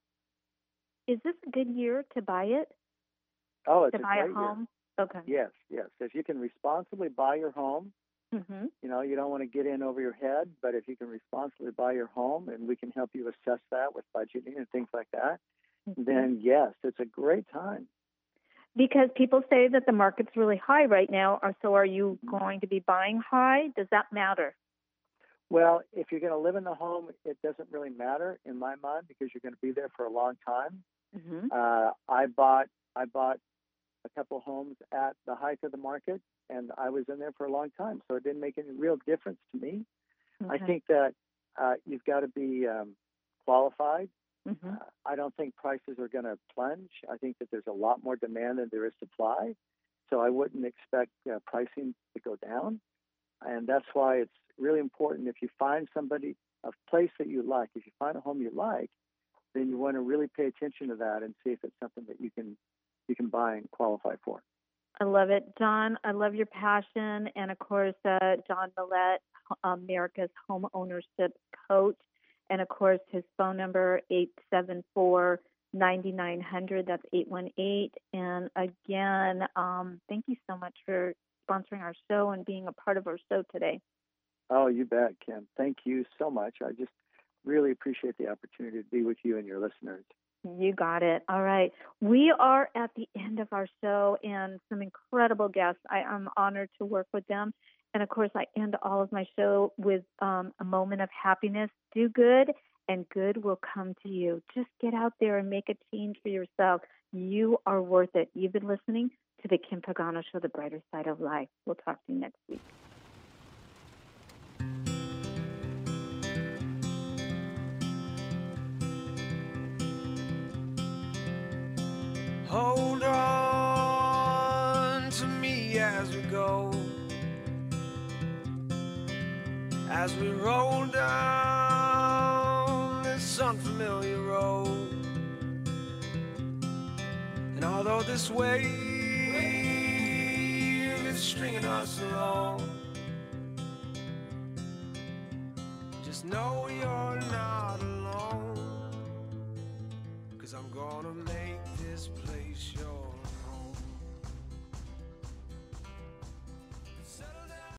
is this a good year to buy it? Oh, it's to a buy great a home? Year. Okay. Yes, yes. If you can responsibly buy your home, Mm-hmm. You know, you don't want to get in over your head, but if you can responsibly buy your home and we can help you assess that with budgeting and things like that, mm-hmm. then yes, it's a great time. Because people say that the market's really high right now. So are you going to be buying high? Does that matter? Well, if you're going to live in the home, it doesn't really matter in my mind because you're going to be there for a long time. Mm-hmm. Uh, I bought I bought a couple homes at the height of the market, and I was in there for a long time, so it didn't make any real difference to me. Okay. I think that uh, you've got to be um, qualified. Mm-hmm. Uh, I don't think prices are going to plunge. I think that there's a lot more demand than there is supply, so I wouldn't expect uh, pricing to go down. And that's why it's really important if you find somebody, a place that you like, if you find a home you like, then you want to really pay attention to that and see if it's something that you can you can buy and qualify for. I love it. John, I love your passion. And, of course, uh, John Millette, America's Home Ownership Coach. And, of course, his phone number, eight seven four, nine nine zero zero. That's eight one eight. And, again, um, thank you so much for sponsoring our show and being a part of our show today. Oh, you bet, Kim. Thank you so much. I just really appreciate the opportunity to be with you and your listeners. You got it. All right. We are at the end of our show and some incredible guests. I am honored to work with them. And, of course, I end all of my show with um, a moment of happiness. Do good, and good will come to you. Just get out there and make a change for yourself. You are worth it. You've been listening to the Kim Pagano Show, The Brighter Side of Life. We'll talk to you next week. Hold on to me as we go, as we roll down this unfamiliar road. And although this wave is stringing us along, just know you're not alone.